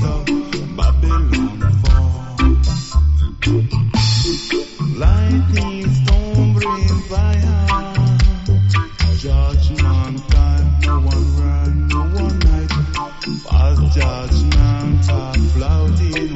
of Babylon fall. Lightning storm bring fire. Judgment time, no one run, no one night. Fast judgment are flouting